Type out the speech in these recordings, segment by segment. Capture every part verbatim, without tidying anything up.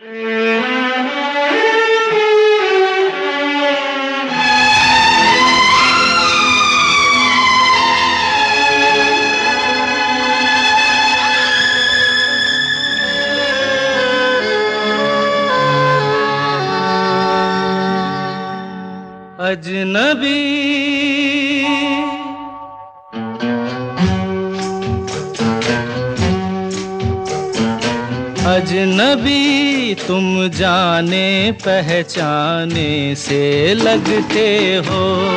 अजनबी अजनबी तुम जाने पहचाने से लगते हो।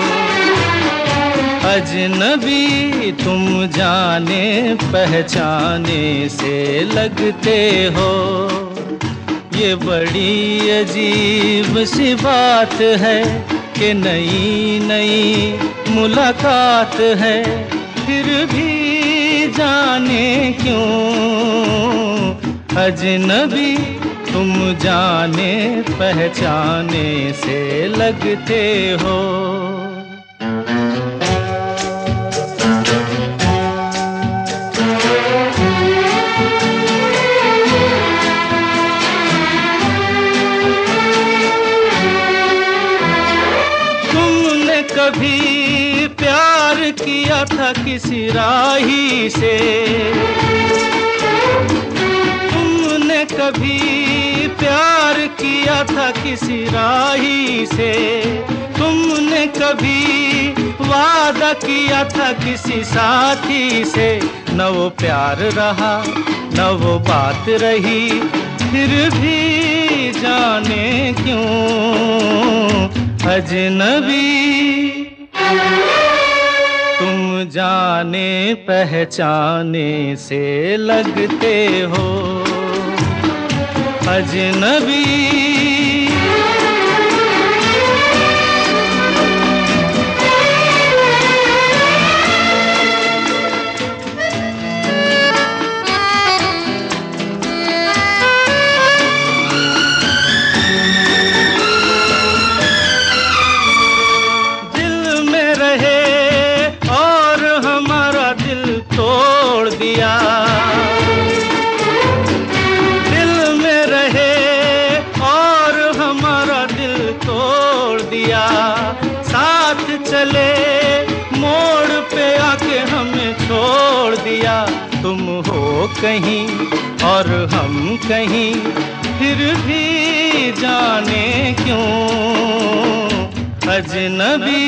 अजनबी तुम जाने पहचाने से लगते हो। ये बड़ी अजीब सी बात है कि नई नई मुलाकात है, फिर भी जाने क्यों अजनबी तुम जाने पहचाने से लगते हो। कभी प्यार किया था किसी राही से, तुमने कभी प्यार किया था किसी राही से, तुमने कभी वादा किया था किसी साथी से। न वो प्यार रहा न वो बात रही, फिर भी जाने क्यों अजनबी तुम जाने पहचाने से लगते हो। अजनबी दिया, दिल में रहे और हमारा दिल तोड़ दिया। साथ चले मोड़ पे आके हमें छोड़ दिया। तुम हो कहीं और हम कहीं, फिर भी जाने क्यों अजनबी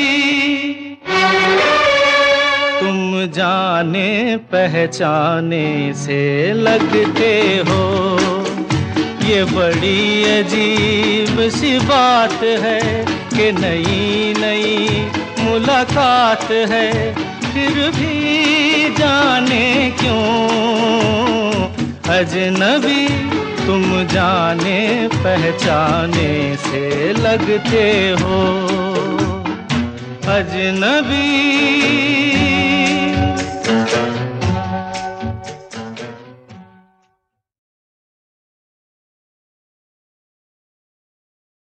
तुम जाने पहचाने से लगते हो। ये बड़ी अजीब सी बात है कि नई नई मुलाकात है, फिर भी जाने क्यों अजनबी तुम जाने पहचाने से लगते हो। अजनबी